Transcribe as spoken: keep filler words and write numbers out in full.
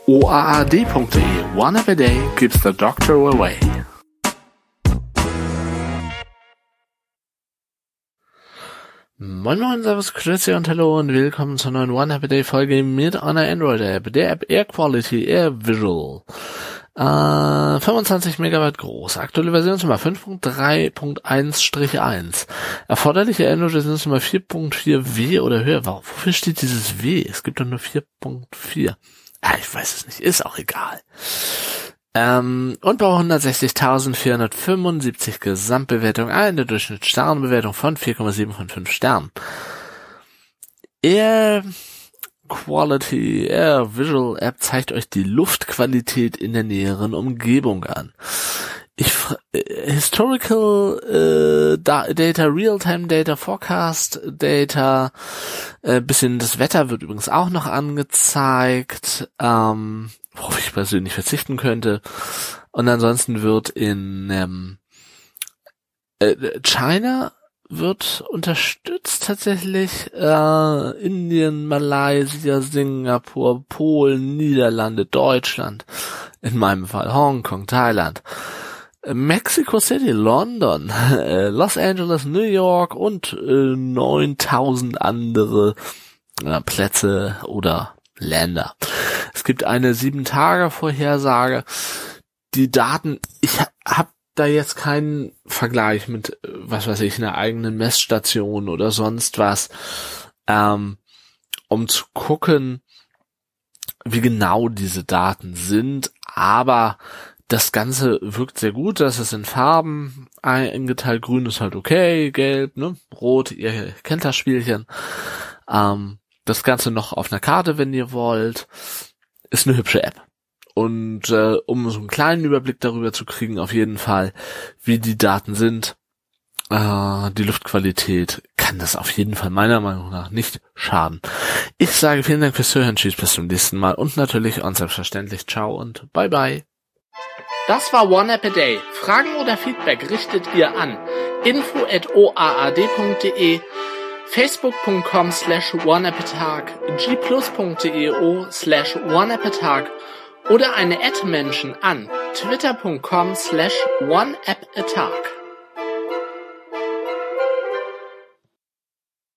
o a a d punkt d e. One app a day keeps the doctor away. Moin Moin, Servus, Grüezi und Hallo und willkommen zur neuen One App a Day Folge mit einer Android-App, der App Air Quality, Air Visual. Äh, fünfundzwanzig Megabyte groß, aktuelle Versionsnummer fünf Punkt drei Punkt eins eins. Erforderliche Android-Versionsnummer vier Punkt vier W oder höher. Wofür steht dieses W? Es gibt doch nur vier Punkt vier. Ah, ich weiß es nicht, ist auch egal. Ähm, und bei hundertsechzigtausendvierhundertfünfundsiebzig Gesamtbewertung, eine Durchschnittssternbewertung von vier Komma sieben von fünf Sternen. Air Quality, Air Visual App zeigt euch die Luftqualität in der näheren Umgebung an. Ich äh, Historical äh, da, Data, Real-Time Data, Forecast Data, äh, bisschen das Wetter wird übrigens auch noch angezeigt, ähm, worauf ich persönlich verzichten könnte. Und ansonsten wird in ähm, äh, China wird unterstützt tatsächlich, äh, Indien, Malaysia, Singapur, Polen, Niederlande, Deutschland, in meinem Fall Hongkong, Thailand, Mexico City, London, äh, Los Angeles, New York und äh, neuntausend andere äh, Plätze oder Länder. Es gibt eine sieben Tage Vorhersage. Die Daten, ich habe da jetzt keinen Vergleich mit, was weiß ich, einer eigenen Messstation oder sonst was, ähm, um zu gucken, wie genau diese Daten sind, aber das Ganze wirkt sehr gut, das ist in Farben eingeteilt, grün ist halt okay, gelb, ne, rot, ihr kennt das Spielchen, ähm, das Ganze noch auf einer Karte, wenn ihr wollt, ist eine hübsche App. Und äh, um so einen kleinen Überblick darüber zu kriegen, auf jeden Fall, wie die Daten sind, äh, die Luftqualität, kann das auf jeden Fall meiner Meinung nach nicht schaden. Ich sage vielen Dank fürs Zuhören, tschüss, bis zum nächsten Mal und natürlich und selbstverständlich ciao und bye bye. Das war One App a Day. Fragen oder Feedback richtet ihr an info at o a a d punkt d e, facebook punkt com slash one app a tag, g plus punkt d e o slash one app a tag oder eine Ad-Menschen an twitter punkt com slash one app a tag.